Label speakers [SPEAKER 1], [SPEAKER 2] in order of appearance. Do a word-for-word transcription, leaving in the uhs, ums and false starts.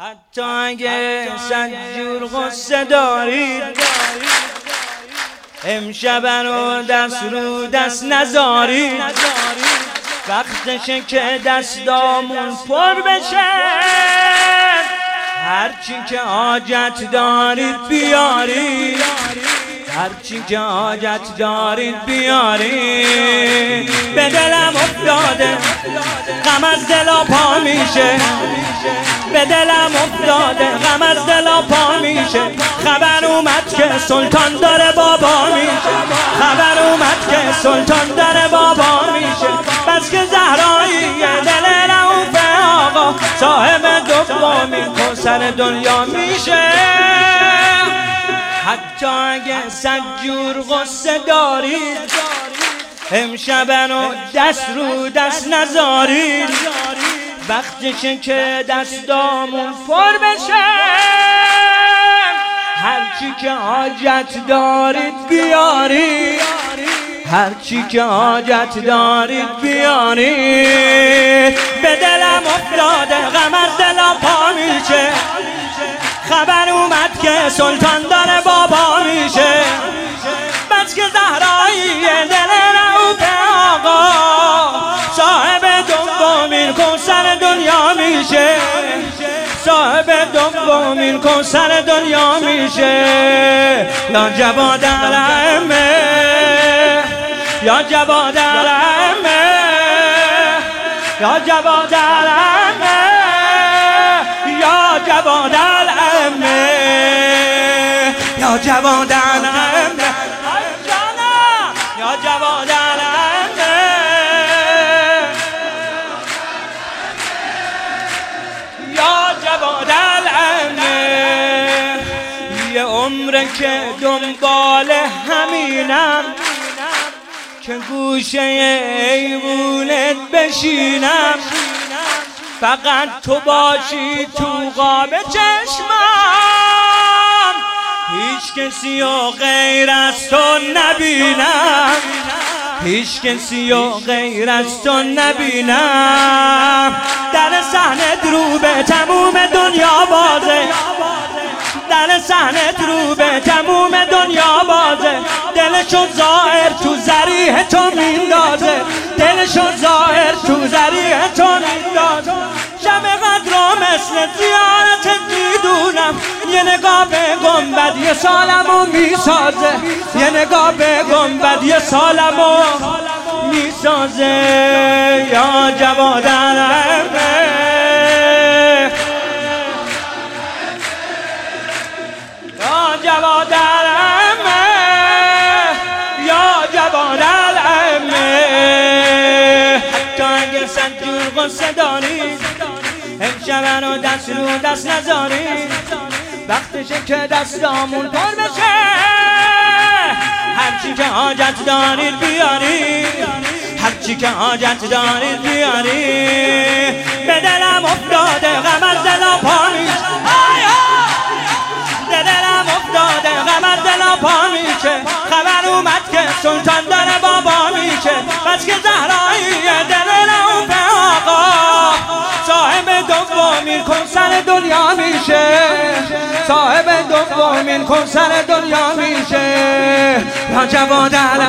[SPEAKER 1] حتی اگه صد جور غصه دارید امشب رو دست رو دست نذارید، وقتشه که دستامون پر بشه، هرچی که حاجت دارید بیارید، هرچی که حاجت دارید بیارید. به دلم افتاده غم از دلا پا میشه، به دلم افتاده غم از دلا پا میشه. خبر اومد که سلطان داره بابا میشه، خبر اومد که سلطان داره بابا میشه. بس که زهرایی دل رؤوف آقا صاحب دومین کوثر دنیا میشه. حتی اگه صد جور غصه دارید امشب رو دست رو دست نذارید، وقتشه که دستامون پر بشه، هرچی که حاجت دارید بیارید، هرچی که حاجت دارید بیارید. به دلم افتاده غم از دلا پا میشه، خبر اومد که سلطان داره بابا میشه. بس که زهرایی دل رؤوف آقا صاحب دومین کوثر دنیا میشه، صاحب دومین کوثر دنیا میشه. یا جواد الائمه، یا جواد الائمه، یا جواد الائمه، یا جواد الائمه، یا جواد الائمه، یا جواد الائمه. یا جواد الائمه. یه عمره که دنبال همینم که گوشه ایوونت بشینم، فقط تو باشی تو قاب چشمم، هیچ کسی و غیر از تو نبینم، هیچ کسی و غیر از تو نبینم. در صحنه رو به تموم دنیا بازه، در صحنه رو به تموم دنیا بازه. دلشو ظاهر تو ذریح تو میندازه، دلشو ظاهر تو ذریح تو میندازه. شب قدر رو مثل زیارت میدونم، یه نگاه به گنبد یه سالمو میسازه، یه نگاه به گنبد یه سالمو میسازه. یا جواد الائمه، یا جواد الائمه، یا جواد الائمه. حتی اگه صد جور غصه دارید امشب رو دست رو دست نذارید، وقتشه که دستامون پر بشه، هرچی که حاجت دارید بیارید، هرچی که حاجت دارید بیارید. به دلم افتاده غم از دلا پا میشه، به دلم افتاده غم از دلا پا میشه. خبر اومد که سلطان داره بابا میشه. بس که زهرایی دل رؤوف آقا صاحب دومین کوثر دنیا میشه، صاحب دومین کوثر دنیا میشه. یا جواد